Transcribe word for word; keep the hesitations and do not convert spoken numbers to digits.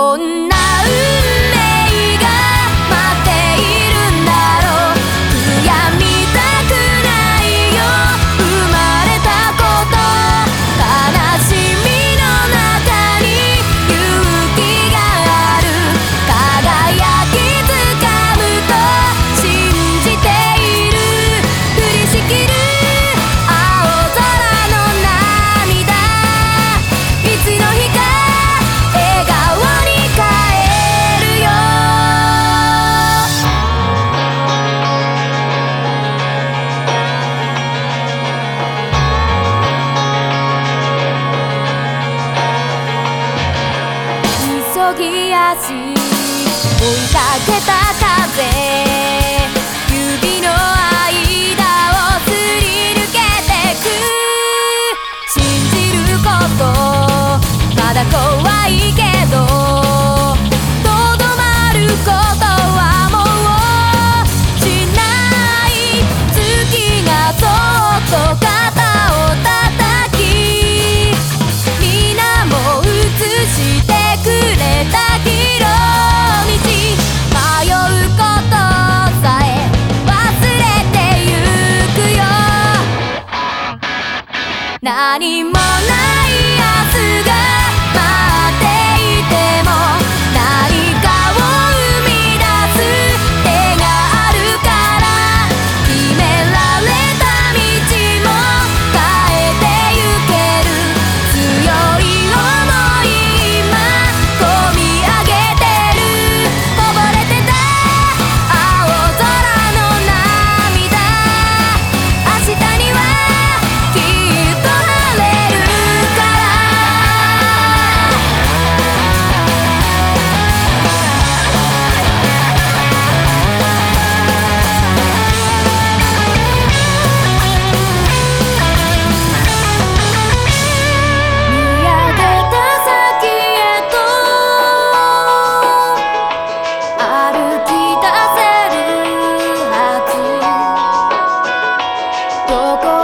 どんな運命が待っているんだろう。悔やみたくないよ生まれたこと。悲しみの中に勇気がある。輝きつかむと信じている。降りしきる青空の涙、いつの日か笑顔に変えるよ。急ぎ足追いかけた風、指の間をすり抜けてく。信じることまだ怖いけど、とどまることはもうしない。月がそっと肩を叩き、皆も映してくれた広道。迷うことさえ忘れてゆくよ。何もない明日が待っていても、何かを生み出す手があるから。決められた道も変えてゆける。強い想い今込み上げてる。こぼれてた青空の涙、明日にはきっと晴れるから。見上げた先へと歩き出せるはず。どこ